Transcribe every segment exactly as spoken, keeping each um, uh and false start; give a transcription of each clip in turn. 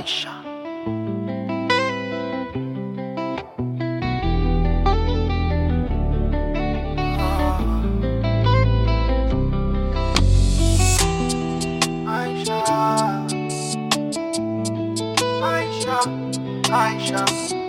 Aisha. Aisha, Aisha,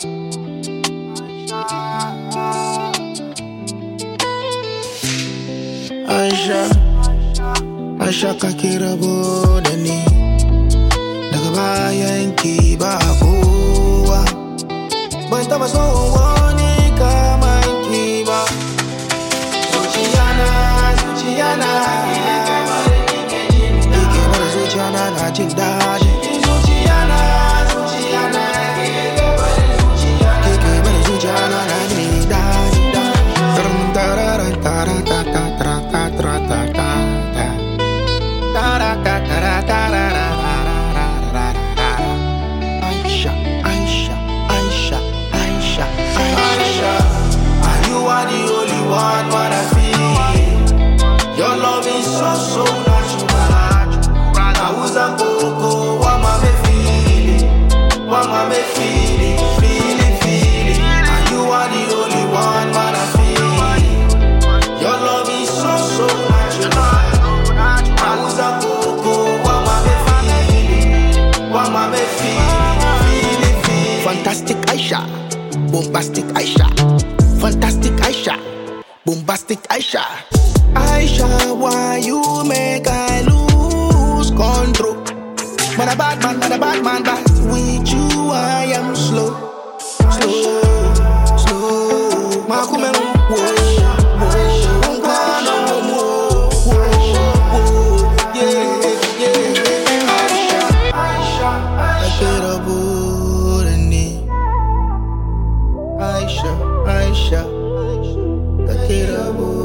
Aisha, Aisha ka kira da ni daga bayan ki ba kowa. Ban taba so wani kamar ki ba. Zuciya na, zuciya na, ke bar zuciya na na jin daɗi. Zuciya na, zuciya na, ke bar zuciya na na jin daɗi. Tarara tara ta ta tra ta tra ta ta ta. Tara ta tara tara ra ra ra ra ra. Aisha, Aisha, Aisha, Aisha, Aisha. And you are the only one what I feel. Your love is so so natural. Nauza koko wama me feeling, wama me feeling, feeling, feeling. And you are the only one what I feel. Your love is so so natural. Nauza koko wama me feeling, wama me feeling, feeling, feeling. Fantastic Aisha, bombastic Aisha, fantastic Aisha, bombastic Aisha. Aisha, why you make I lose control? Man a bad man, man a bad man, but with you I am slow, slow, slow. Makume wo, wo, nkwana wo, wo, wo, yeah, yeah. Aisha, Aisha, Aisha, Aisha, Aisha, Aisha, Aisha.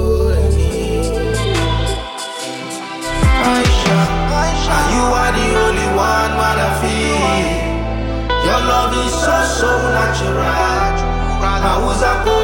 Aisha, Aisha, you are the only one what I feel. Your love is so so natural. Nauza